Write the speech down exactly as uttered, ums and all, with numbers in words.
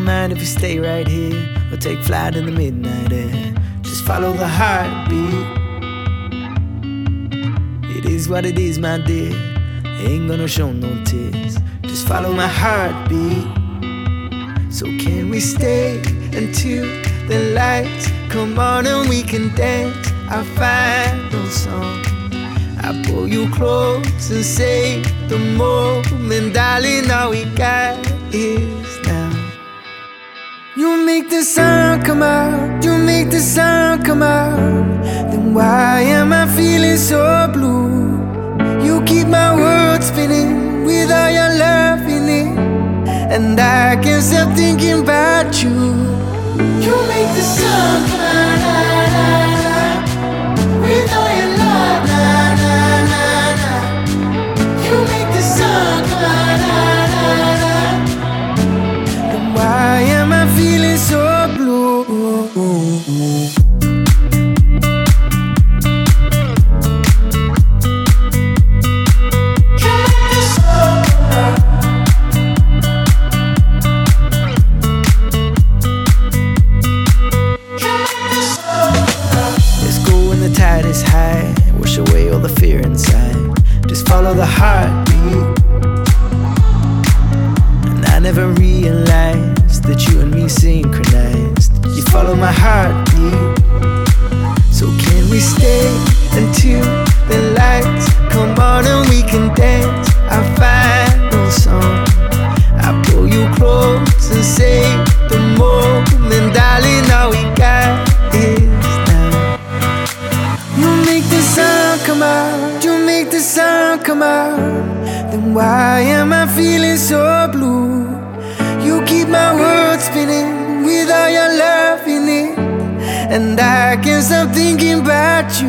mind if we stay right here or take flight in the midnight air. Just follow the heartbeat. It is what it is, my dear. Ain't gonna show no tears. Just follow my heartbeat. So can we stay until the lights come on and we can dance our final song? I pull you close and say the moment, darling, all we got is now. You make the sound come out, you make the sound come out. Then why am I feeling so blue? You keep my world spinning with all your love in it, and I can't stop thinking about you. You make the sun come out, nah, nah, nah, with all your love, nah, nah, nah, nah. You make the sun come out, nah, nah, nah. Then why am I feeling so blue? Tide is high, wash away all the fear inside. Just follow the heartbeat. And I never realized that you and me synchronized. You follow my heartbeat. So can we stay until the lights come on and we can dance our final song? I pull you close and say the moment, darling, all we got is come out, you make the sound come out. Then why am I feeling so blue? You keep my world spinning with all your love in it, and I can't stop thinking about you.